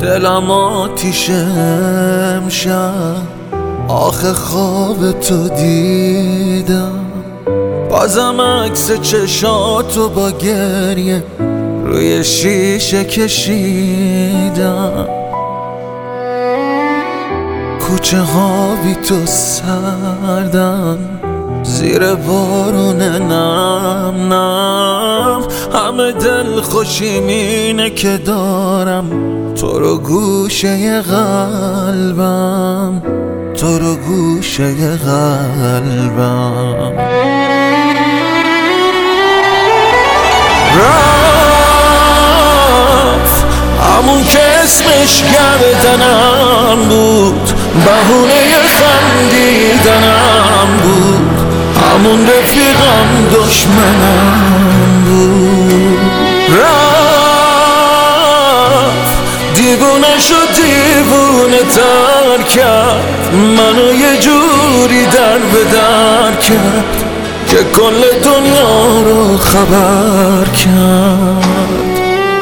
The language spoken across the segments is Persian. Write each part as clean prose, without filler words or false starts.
دلم آتیشه امشب، آخه خواب تو دیدم. بازم عکس چشاتو با گریه روی شیشه کشیدم. کوچه ها بی تو سردن، زیر بارون نم نم. همه دل خوشیم اینه که دارم تو رو گوشه قلبم، تو رو گوشه قلبم. رفت همون که اسمش گردنم بود، بهونه خندیدنم بود. همون رفیقم دشمنم بود. رفت دیوونه شد، دیوونه تر کرد منو، یه جوری در به در کرد که کل دنیا رو خبر کرد.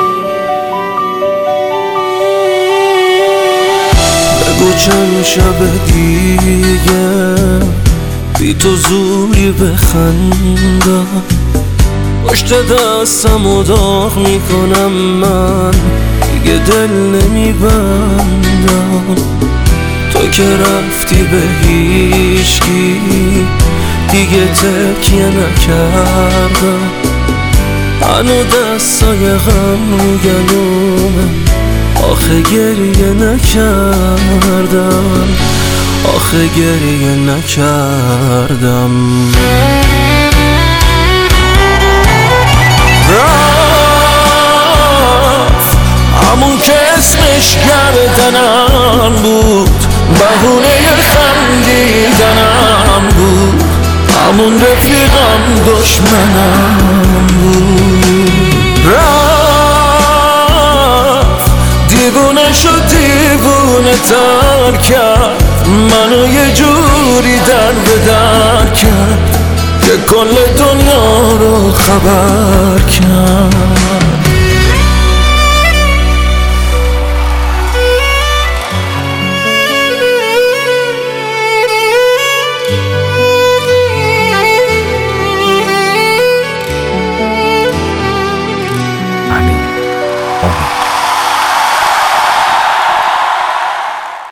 بگو چند شب دیگه بی تو زوری بخندم، پشت دستم داغ میکنم من، دیگه دل نمیبندم. تو که رفتی به هیچکی دیگه تکیه نکردم، هنو دستای غم رو گلومه، آخه گریه نکردم، آخه گریه نکردم. رفت همون که اسمش گردنم بود، بهونه خندیدنم بود. همون رفیقم دشمنم بود. رفت دیوونه شد، دیوونه تر کرد منو، یه جوری در به در کرد که کل دنیا رو خبر کرد. امین